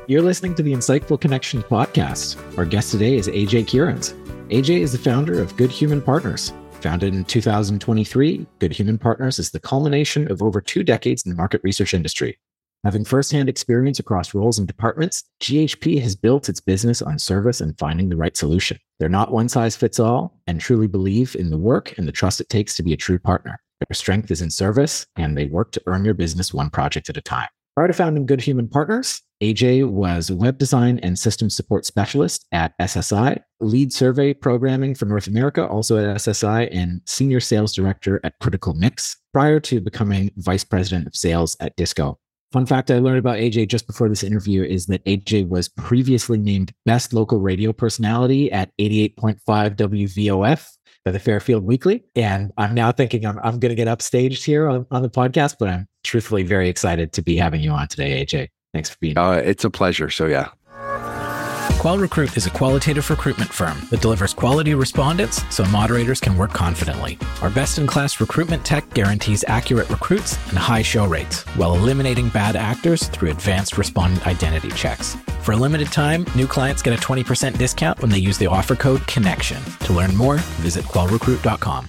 You're listening to the Insightful Connection podcast. Our guest today is AJ Kierans. AJ is the founder of Good Human Partners. Founded in 2023, Good Human Partners is the culmination of over 2 decades in the market research industry. Having firsthand experience across roles and departments, GHP has built its business on service and finding the right solution. They're not one size fits all and truly believe in the work and the trust it takes to be a true partner. Their strength is in service, and they work to earn your business one project at a time. Prior to founding Good Human Partners, AJ was a web design and system support specialist at SSI, lead survey programming for North America, also at SSI, and senior sales director at Critical Mix, prior to becoming vice president of sales at Disco. Fun fact I learned about AJ just before this interview is that AJ was previously named Best Local Radio Personality at 88.5 WVOF by the Fairfield Weekly. And I'm now thinking I'm going to get upstaged here on the podcast, but I'm truthfully very excited to be having you on today, AJ. Thanks for being here. It's a pleasure. So yeah. QualRecruit is a qualitative recruitment firm that delivers quality respondents so moderators can work confidently. Our best-in-class recruitment tech guarantees accurate recruits and high show rates while eliminating bad actors through advanced respondent identity checks. For a limited time, new clients get a 20% discount when they use the offer code CONNECTION. To learn more, visit qualrecruit.com.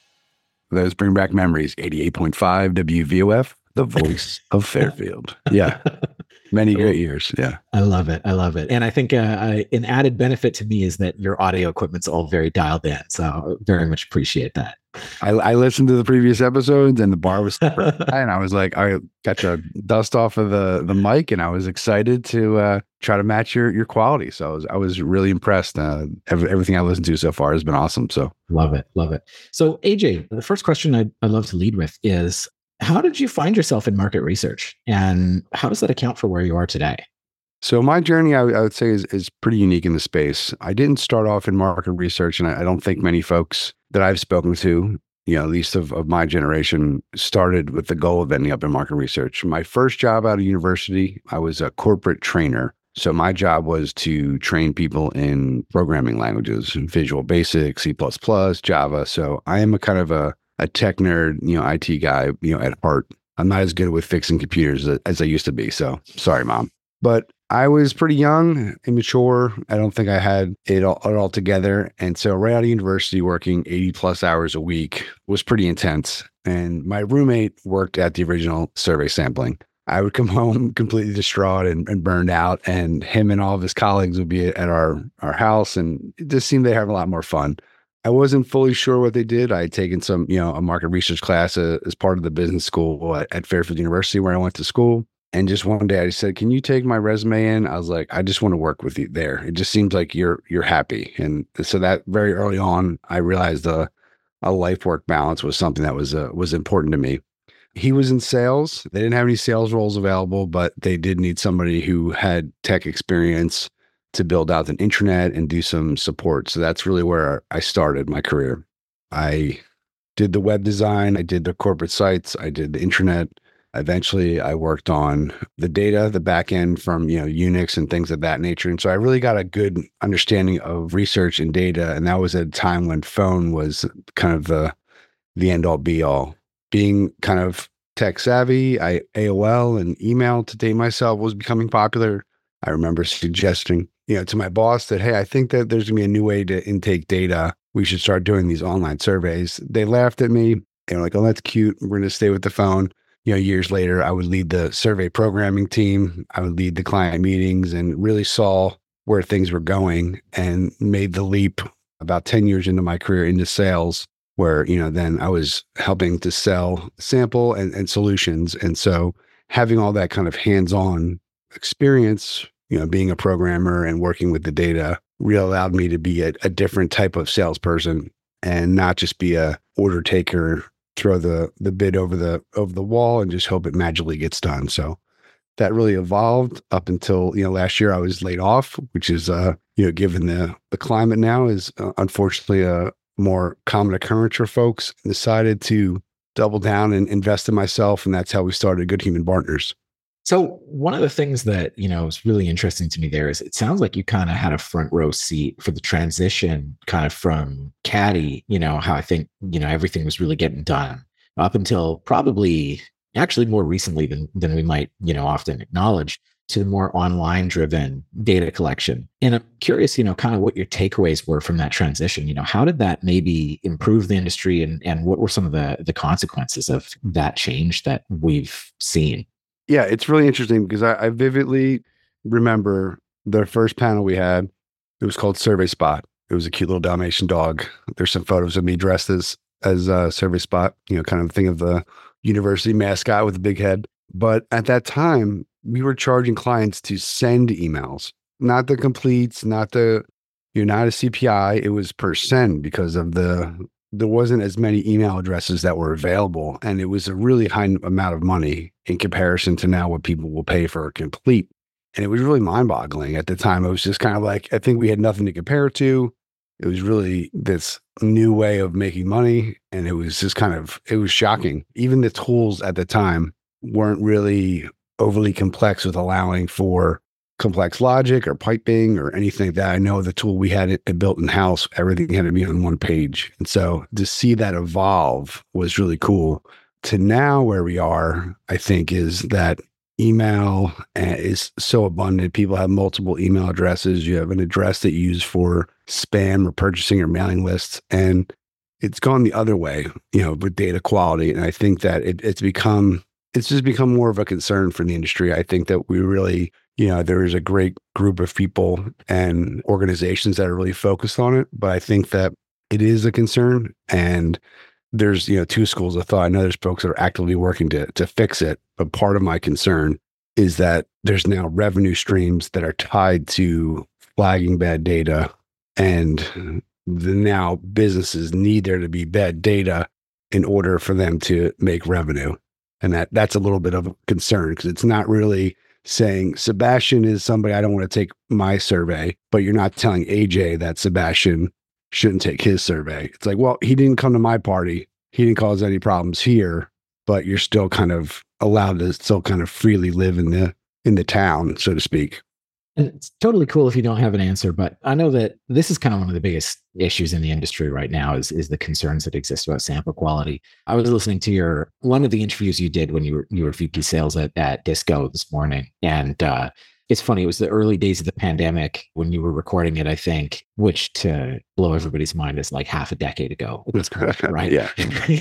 Those bring back memories. 88.5 WVOF, the voice of Fairfield. Yeah. Many great years. Yeah. I love it. And I think an added benefit to me is that your audio equipment's all very dialed in. So very much appreciate that. I listened to the previous episodes and the bar was super high, and I was like, I got the dust off of the mic, and I was excited to try to match your quality. So I was really impressed. Everything I listened to so far has been awesome. So love it. So AJ, the first question I'd love to lead with is, how did you find yourself in market research, and how does that account for where you are today? So my journey, I would say, is pretty unique in the space. I didn't start off in market research, and I don't think many folks that I've spoken to, at least of my generation, started with the goal of ending up in market research. My first job out of university, I was a corporate trainer. So my job was to train people in programming languages, Visual Basic, C++, Java. So I am a kind of a tech nerd, IT guy, at heart. I'm not as good with fixing computers as I used to be. So sorry, Mom. But I was pretty young, immature. I don't think I had it all together. And so right out of university, working 80 plus hours a week was pretty intense. And my roommate worked at the original survey sampling. I would come home completely distraught and burned out. And him and all of his colleagues would be at our house. And it just seemed they have a lot more fun. I wasn't fully sure what they did. I had taken some, a market research class as part of the business school at Fairfield University where I went to school. And just one day I said, can you take my resume in? I was like, I just want to work with you there. It just seems like you're happy. And so that very early on, I realized a life-work balance was something that was important to me. He was in sales. They didn't have any sales roles available, but they did need somebody who had tech experience to build out an intranet and do some support. So that's really where I started my career. I did the web design. I did the corporate sites. I did the intranet. Eventually, I worked on the data, the back end from Unix and things of that nature. And so I really got a good understanding of research and data. And that was at a time when phone was kind of the end all be all. Being kind of tech savvy, AOL and email, to date myself, was becoming popular. I remember suggesting to my boss that, hey, I think that there's going to be a new way to intake data. We should start doing these online surveys. They laughed at me. They were like, oh, that's cute. We're going to stay with the phone. Years later, I would lead the survey programming team. I would lead the client meetings and really saw where things were going and made the leap about 10 years into my career into sales, where, then I was helping to sell sample and solutions. And so having all that kind of hands-on experience, being a programmer and working with the data really allowed me to be a different type of salesperson and not just be a order taker, throw the bid over the wall and just hope it magically gets done. So that really evolved up until, last year I was laid off, which is, given the climate now is unfortunately a more common occurrence for folks, decided to double down and invest in myself. And that's how we started Good Human Partners. So one of the things that, is really interesting to me there is it sounds like you kind of had a front row seat for the transition kind of from Caddy, how I think, everything was really getting done up until probably actually more recently than we might, often acknowledge. to the more online driven data collection. And I'm curious, kind of what your takeaways were from that transition. How did that maybe improve the industry, and what were some of the consequences of that change that we've seen? Yeah, it's really interesting because I vividly remember the first panel we had. It was called Survey Spot. It was a cute little Dalmatian dog. There's some photos of me dressed as Survey Spot, kind of think of the university mascot with a big head. But at that time, we were charging clients to send emails, not the completes, not a CPI. It was per send because of there wasn't as many email addresses that were available. And it was a really high amount of money in comparison to now what people will pay for a complete. And it was really mind-boggling at the time. It was just kind of like, I think we had nothing to compare it to. It was really this new way of making money. And it was just it was shocking. Even the tools at the time weren't really overly complex with allowing for complex logic or piping or anything like that. I know the tool we had it built in-house, everything had to be on one page. And so to see that evolve was really cool. To now where we are, I think, is that email is so abundant. People have multiple email addresses. You have an address that you use for spam or purchasing or mailing lists. And it's gone the other way, with data quality. And I think that it's just become more of a concern for the industry. I think that we really, there is a great group of people and organizations that are really focused on it. But I think that it is a concern. And there's, two schools of thought. I know there's folks that are actively working to fix it. But part of my concern is that there's now revenue streams that are tied to flagging bad data. And now businesses need there to be bad data in order for them to make revenue. And that's a little bit of a concern because it's not really saying Sebastian is somebody I don't want to take my survey, but you're not telling AJ that Sebastian shouldn't take his survey. It's like, well, he didn't come to my party. He didn't cause any problems here, but you're still kind of allowed to still kind of freely live in the town, so to speak. And it's totally cool if you don't have an answer, but I know that this is kind of one of the biggest issues in the industry right now is the concerns that exist about sample quality. I was listening to one of the interviews you did when you were VP sales at Disco this morning. And it's funny, it was the early days of the pandemic when you were recording it, I think, which to blow everybody's mind is like half a decade ago. Right? Yeah.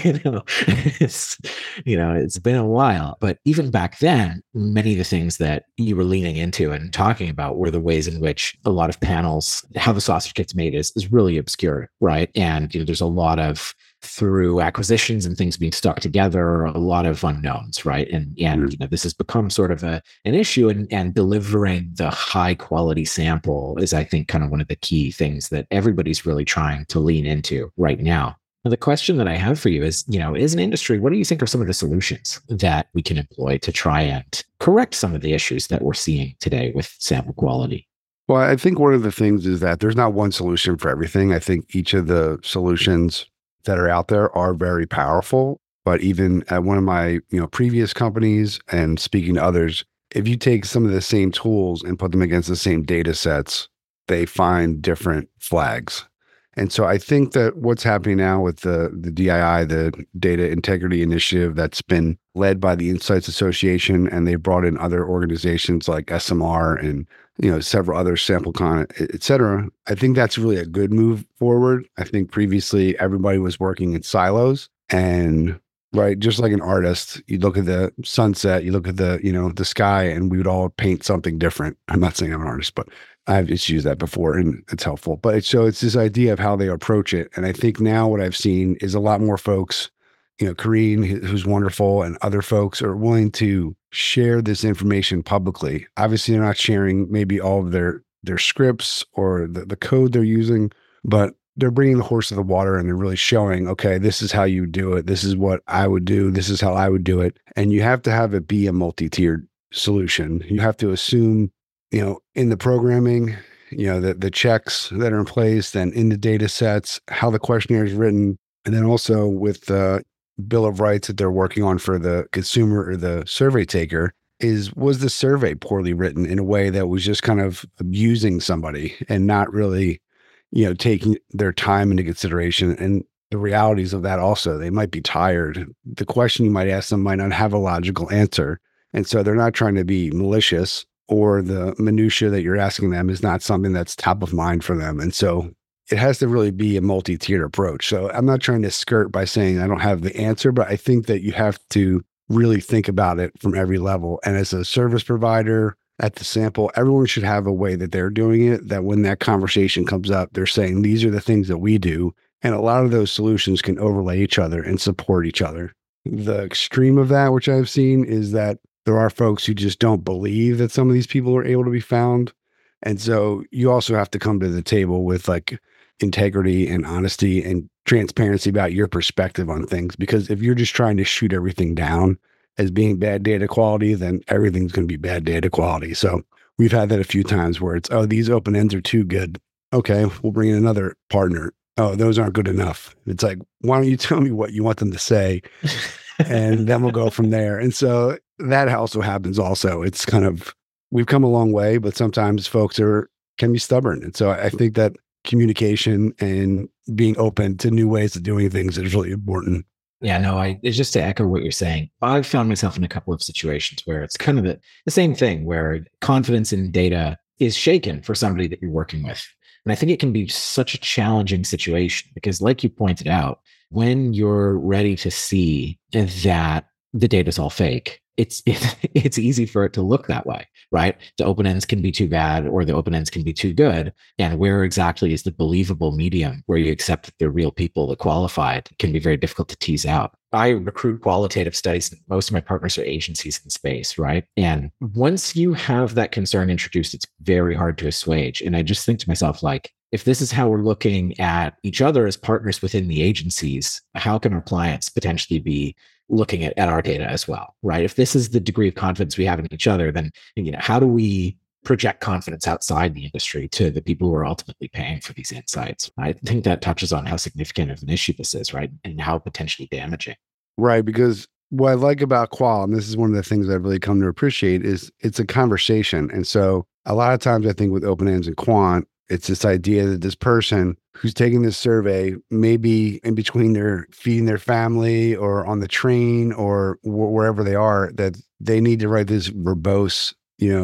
It's been a while. But even back then, many of the things that you were leaning into and talking about were the ways in which a lot of panels, how the sausage gets made is really obscure, right? And there's a lot of, through acquisitions and things being stuck together, a lot of unknowns, right? And this has become sort of an issue, and delivering the high quality sample is, I think, kind of one of the key things that everybody's really trying to lean into right now. Now, the question that I have for you is, as an industry, what do you think are some of the solutions that we can employ to try and correct some of the issues that we're seeing today with sample quality? Well, I think one of the things is that there's not one solution for everything. I think each of the solutions that are out there are very powerful. But even at one of my, previous companies and speaking to others, if you take some of the same tools and put them against the same data sets, they find different flags. And so I think that what's happening now with the DII, the Data Integrity Initiative, that's been led by the Insights Association, and they brought in other organizations like SMR and several other SampleCon, et cetera. I think that's really a good move forward. I think previously everybody was working in silos, and right, just like an artist, you look at the sunset, you look at the sky, and we would all paint something different. I'm not saying I'm an artist, but I've just used that before and it's helpful. But it's this idea of how they approach it. And I think now what I've seen is a lot more folks, Kareen, who's wonderful, and other folks are willing to share this information publicly. Obviously, they're not sharing maybe all of their scripts or the code they're using, but they're bringing the horse to the water, and they're really showing, okay, this is how you do it. This is what I would do. This is how I would do it. And you have to have it be a multi-tiered solution. You have to assume, in the programming, the checks that are in place, then in the data sets, how the questionnaire is written, and then also with the Bill of Rights that they're working on for the consumer or the survey taker, was the survey poorly written in a way that was just kind of abusing somebody and not really, taking their time into consideration. And the realities of that also, they might be tired. The question you might ask them might not have a logical answer. And so they're not trying to be malicious or the minutia that you're asking them is not something that's top of mind for them. And so it has to really be a multi-tiered approach. So I'm not trying to skirt by saying I don't have the answer, but I think that you have to really think about it from every level. And as a service provider at the sample, everyone should have a way that they're doing it, that when that conversation comes up, they're saying, these are the things that we do. And a lot of those solutions can overlay each other and support each other. The extreme of that, which I've seen, is that there are folks who just don't believe that some of these people are able to be found. And so you also have to come to the table with like integrity and honesty and transparency about your perspective on things. Because if you're just trying to shoot everything down as being bad data quality, then everything's going to be bad data quality. So we've had that a few times where it's, oh, these open ends are too good. Okay, we'll bring in another partner. Oh, those aren't good enough. It's like, why don't you tell me what you want them to say? And then we'll go from there. And so that also happens also. It's kind of, we've come a long way, but sometimes folks can be stubborn. And so I think that communication and being open to new ways of doing things is really important. Yeah, no, it's just to echo what you're saying. I've found myself in a couple of situations where it's kind of the same thing, where confidence in data is shaken for somebody that you're working with. And I think it can be such a challenging situation because, like you pointed out, when you're ready to see that the data is all fake, it's easy for it to look that way, right? The open ends can be too bad or the open ends can be too good. And where exactly is the believable medium where you accept that they're real people that qualified can be very difficult to tease out. I recruit qualitative studies. Most of my partners are agencies in space, right? And once you have that concern introduced, it's very hard to assuage. And I just think to myself, like, if this is how we're looking at each other as partners within the agencies, how can our clients potentially be looking at our data as well, right? If this is the degree of confidence we have in each other, then, how do we project confidence outside the industry to the people who are ultimately paying for these insights? I think that touches on how significant of an issue this is, right? And how potentially damaging. Right. Because what I like about Qual, and this is one of the things I've really come to appreciate, is it's a conversation. And so a lot of times I think with open ends and quant, it's this idea that this person who's taking this survey may be in between their feeding their family or on the train or wherever they are, that they need to write this verbose,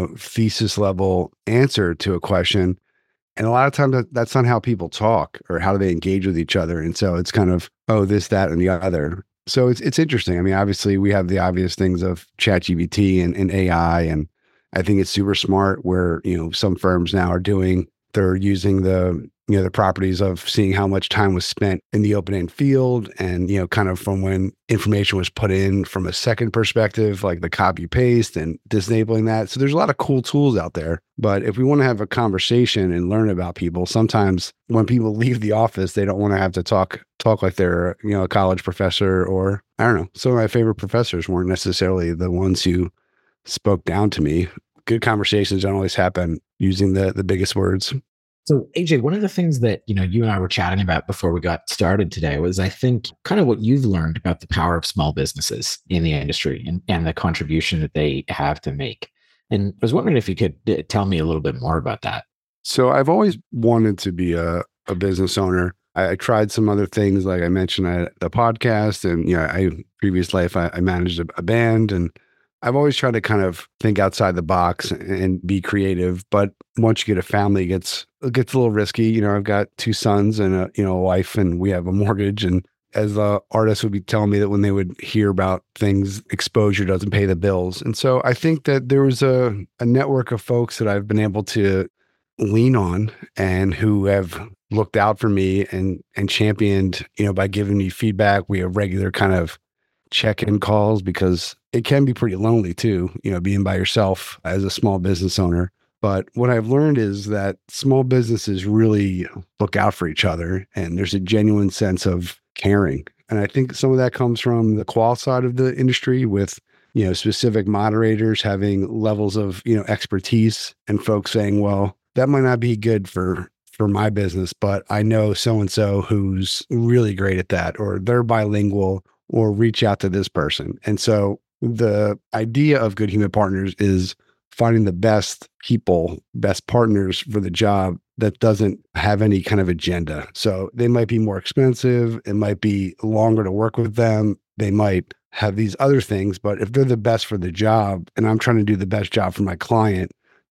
thesis level answer to a question. And a lot of times that's not how people talk or how do they engage with each other. And so it's kind of, oh, this, that, and the other. So it's interesting. I mean, obviously we have the obvious things of ChatGPT and AI, and I think it's super smart where, some firms now they're using the properties of seeing how much time was spent in the open-end field and, kind of from when information was put in from a second perspective, like the copy paste and disabling that. So there's a lot of cool tools out there. But if we want to have a conversation and learn about people, sometimes when people leave the office, they don't want to have to talk like they're, a college professor, or I don't know. Some of my favorite professors weren't necessarily the ones who spoke down to me. Good conversations don't always happen using the biggest words. So AJ, one of the things that, you and I were chatting about before we got started today was, I think, kind of what you've learned about the power of small businesses in the industry and the contribution that they have to make. And I was wondering if you could tell me a little bit more about that. So I've always wanted to be a business owner. I tried some other things, like I mentioned, the podcast, and previous life I managed a band, and I've always tried to kind of think outside the box and be creative. But once you get a family, it gets a little risky. I've got 2 sons and a wife, and we have a mortgage. And as the artists would be telling me that when they would hear about things, exposure doesn't pay the bills. And so I think that there was a network of folks that I've been able to lean on and who have looked out for me and championed, by giving me feedback. We have regular kind of check-in calls because it can be pretty lonely too, being by yourself as a small business owner. But what I've learned is that small businesses really look out for each other, and there's a genuine sense of caring. And I think some of that comes from the qual side of the industry with, specific moderators having levels of, expertise, and folks saying, well, that might not be good for my business, but I know so-and-so who's really great at that, or they're bilingual, or reach out to this person. And so the idea of Good Human Partners is finding the best people, best partners for the job that doesn't have any kind of agenda. So they might be more expensive. It might be longer to work with them. They might have these other things, but if they're the best for the job and I'm trying to do the best job for my client,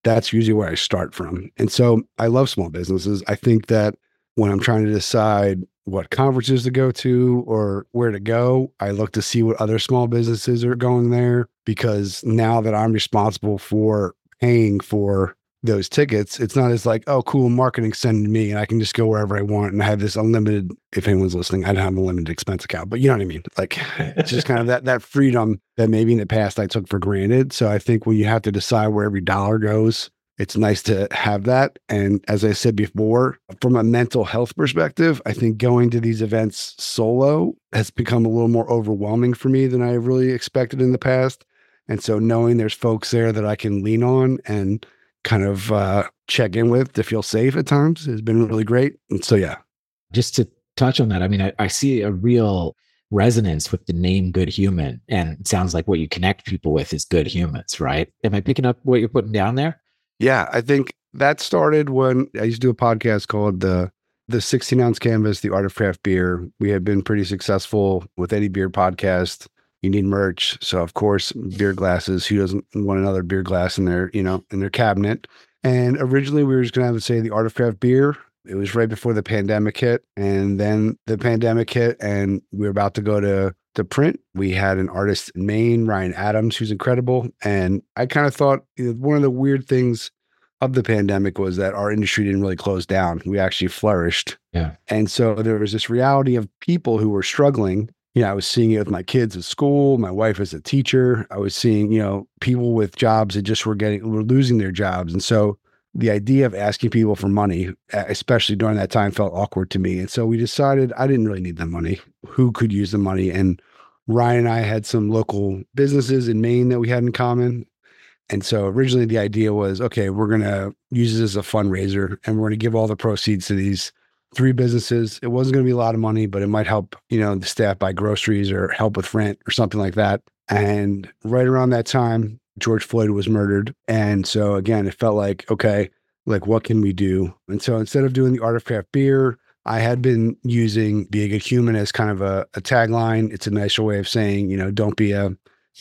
that's usually where I start from. And so I love small businesses. I think that when I'm trying to decide what conferences to go to or where to go, I look to see what other small businesses are going there, because now that I'm responsible for paying for those tickets, it's not as like, oh, cool, marketing sending me and I can just go wherever I want and I have this unlimited, if anyone's listening, I don't have a limited expense account, but you know what I mean? Like it's just kind of that freedom that maybe in the past I took for granted. So I think when you have to decide where every dollar goes, it's nice to have that. And as I said before, from a mental health perspective, I think going to these events solo has become a little more overwhelming for me than I really expected in the past. And so knowing there's folks there that I can lean on and kind of check in with to feel safe at times has been really great. And so, yeah. Just to touch on that, I mean, I see a real resonance with the name Good Human. And it sounds like what you connect people with is good humans, right? Am I picking up what you're putting down there? Yeah, I think that started when I used to do a podcast called the 16-ounce Canvas, The Art of Craft Beer. We had been pretty successful with any beer podcast. You need merch. So of course, beer glasses. Who doesn't want another beer glass in their, in their cabinet? And originally we were just going to have to say The Art of Craft Beer. It was right before the pandemic hit. And then the pandemic hit and we were about to go to print. We had an artist in Maine, Ryan Adams, who's incredible. And I kind of thought one of the weird things of the pandemic was that our industry didn't really close down. We actually flourished. Yeah. And so there was this reality of people who were struggling. I was seeing it with my kids at school, my wife as a teacher. I was seeing, people with jobs that just were losing their jobs. And so the idea of asking people for money, especially during that time, felt awkward to me. And so we decided I didn't really need the money. Who could use the money? And Ryan and I had some local businesses in Maine that we had in common. And so originally the idea was, okay, we're going to use this as a fundraiser and we're going to give all the proceeds to these 3 businesses. It wasn't going to be a lot of money, but it might help, the staff buy groceries or help with rent or something like that. And right around that time, George Floyd was murdered. And so again, it felt like, okay, like what can we do? And so instead of doing The Art of Craft Beer, I had been using Be a Good Human as kind of a tagline. It's a nicer way of saying, don't be and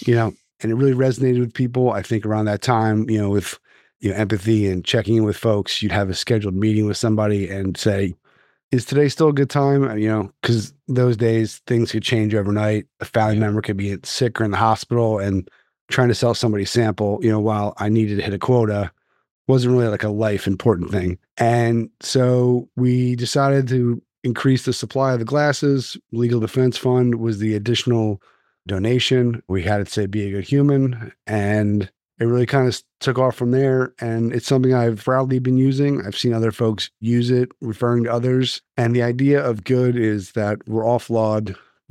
it really resonated with people. I think around that time, with empathy and checking in with folks, you'd have a scheduled meeting with somebody and say, is today still a good time? Because those days things could change overnight. A family member could be sick or in the hospital, and trying to sell somebody a sample, while I needed to hit a quota wasn't really like a life important thing. And so we decided to increase the supply of the glasses. Legal Defense Fund was the additional donation. We had it say Be a Good Human, and it really kind of took off from there. And it's something I've proudly been using. I've seen other folks use it, referring to others. And the idea of good is that we're all flawed.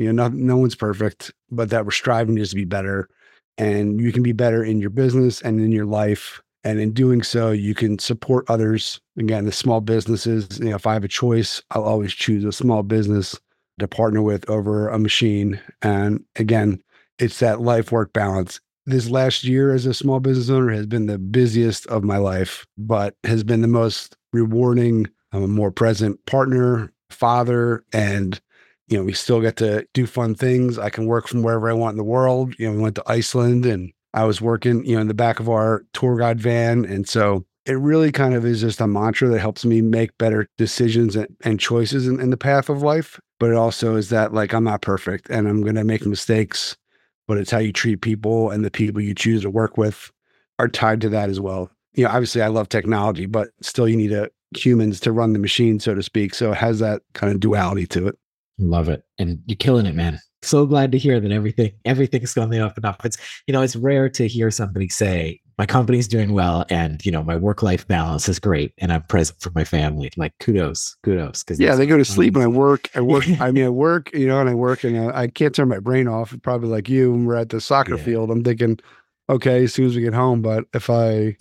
No one's perfect, but that we're striving just to be better. And you can be better in your business and in your life. And in doing so, you can support others. Again, the small businesses, if I have a choice, I'll always choose a small business to partner with over a machine. And again, it's that life-work balance. This last year as a small business owner has been the busiest of my life, but has been the most rewarding. I'm a more present partner, father, and, we still get to do fun things. I can work from wherever I want in the world. We went to Iceland and I was working, in the back of our tour guide van. And so it really kind of is just a mantra that helps me make better decisions and choices in the path of life. But it also is that I'm not perfect and I'm going to make mistakes, but it's how you treat people, and the people you choose to work with are tied to that as well. Obviously I love technology, but still you need humans to run the machine, so to speak. So it has that kind of duality to it. Love it. And you're killing it, man. So glad to hear that everything's going the up and up. It's rare to hear somebody say, my company's doing well and, my work-life balance is great and I'm present for my family. Like kudos. Cause they go to sleep and I work. I work, and I work and I can't turn my brain off. Probably like you, when we're at the soccer field, I'm thinking, okay, as soon as we get home, but if I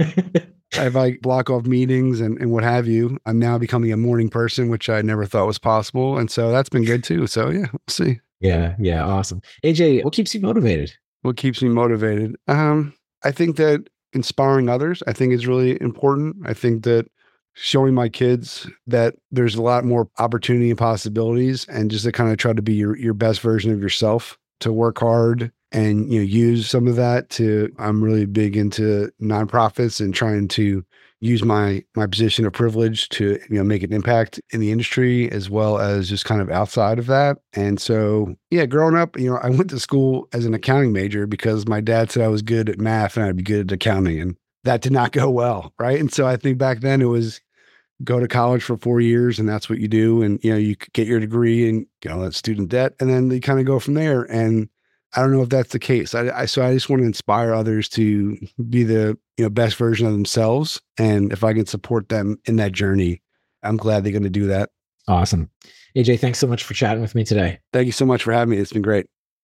block off meetings and what have you, I'm now becoming a morning person, which I never thought was possible. And so that's been good too. So yeah, we'll see. Yeah. Awesome. AJ, what keeps you motivated? What keeps me motivated? I think that inspiring others, I think is really important. I think that showing my kids that there's a lot more opportunity and possibilities, and just to kind of try to be your best version of yourself, to work hard and, use some of that I'm really big into nonprofits and trying to use my position of privilege to, make an impact in the industry as well as just kind of outside of that. And so, growing up, I went to school as an accounting major because my dad said I was good at math and I'd be good at accounting, and that did not go well. Right. And so I think back then it was go to college for 4 years and that's what you do. And, you get your degree and get all that student debt, and then you kind of go from there. And I don't know if that's the case. So I just want to inspire others to be the best version of themselves. And if I can support them in that journey, I'm glad they're going to do that. Awesome. AJ, thanks so much for chatting with me today. Thank you so much for having me. It's been great.